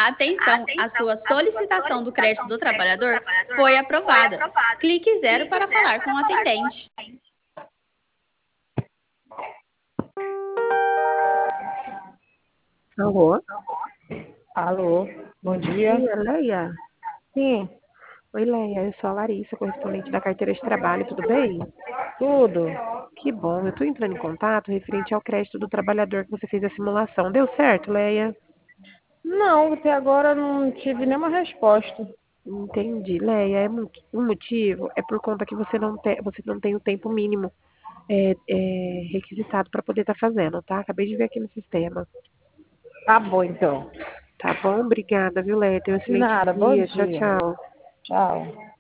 Atenção, a sua solicitação do crédito do trabalhador foi aprovada. Clique 0 para falar com o atendente. Alô? Alô, bom dia. Oi, Leia? Sim, Oi, Leia, eu sou a Larissa, correspondente da carteira de trabalho, tudo bem? tudo. Que bom, eu estou entrando em contato referente ao crédito do trabalhador que você fez a simulação. Deu certo, Leia? Não, até agora não tive nenhuma resposta. Entendi, Leia. Um motivo é por conta que você não tem o tempo mínimo requisitado para poder estar fazendo, tá? Acabei de ver aqui no sistema. Tá bom, então. Tá bom? Obrigada, viu, Leia? Tenha um De excelente nada, bom dia. Tchau, dia. tchau. Tchau.